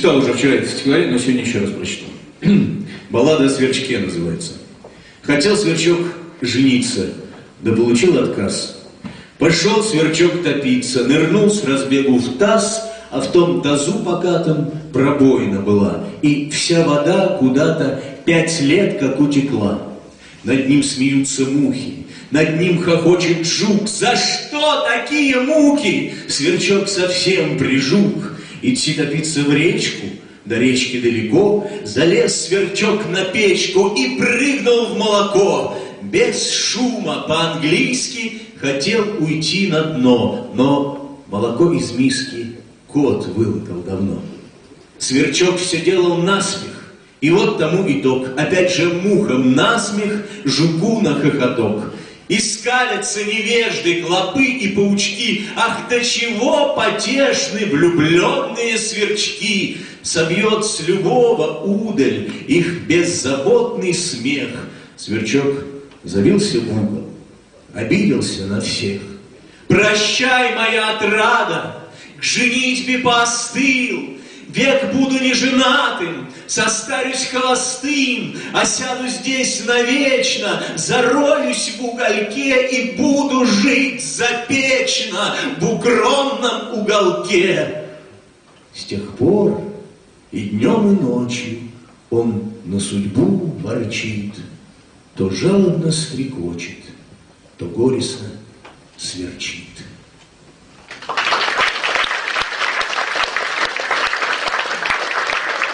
Читал уже вчера это стихотворение, но сегодня еще раз прочитал. Баллада о сверчке называется. Хотел сверчок жениться, да получил отказ. Пошел сверчок топиться, нырнул с разбегу в таз, а в том тазу покатом пробоина была, и вся вода куда-то 5 лет как утекла. Над ним смеются мухи, над ним хохочет жук. За что такие муки? Сверчок совсем прижук. Идти топиться в речку, до речки далеко, залез сверчок на печку и прыгнул в молоко. Без шума по-английски хотел уйти на дно, но молоко из миски кот вылокал давно. Сверчок все делал насмех, и вот тому итог. Опять же мухам насмех, жуку на хохоток. И скалятся невежды, клопы и паучки. Ах, до чего потешны влюбленные сверчки! Собьет с любого удаль их беззаботный смех. Сверчок забился в угол, обиделся на всех. Прощай, моя отрада, к женитьбе поостыл. Век буду неженатым, состарюсь холостым, осяду здесь навечно, заролюсь в угольке и буду жить запечно в укромном уголке. С тех пор и днем, и ночью он на судьбу ворчит, то жалобно стрекочет, то горестно сверчит.